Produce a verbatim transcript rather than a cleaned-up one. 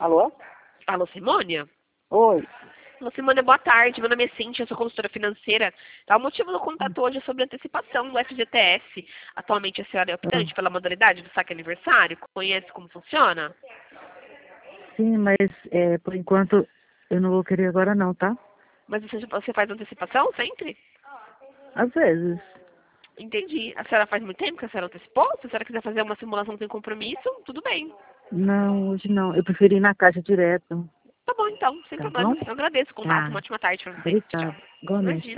Alô? Alô, Simônia? Oi. Alô, Simônia, boa tarde. Meu nome é Cíntia, eu sou consultora financeira. Tá, o motivo do contato hoje é sobre antecipação do F G T S. Atualmente a senhora é Ah, optante pela modalidade do saque aniversário? Conhece como funciona? sim, mas é, por enquanto eu não vou querer agora não, tá? Mas você, você faz antecipação sempre? Às vezes. Entendi. A senhora faz muito tempo que a senhora antecipou? Se a senhora quiser fazer uma simulação sem compromisso, tudo bem. Não, hoje não. Eu preferi ir na caixa direto. Tá bom, então, sem Tá bom? problema. Eu agradeço o contato. Uma Tá. ótima tarde pra vocês. Tchau. Obrigada. Igualmente. Imagina.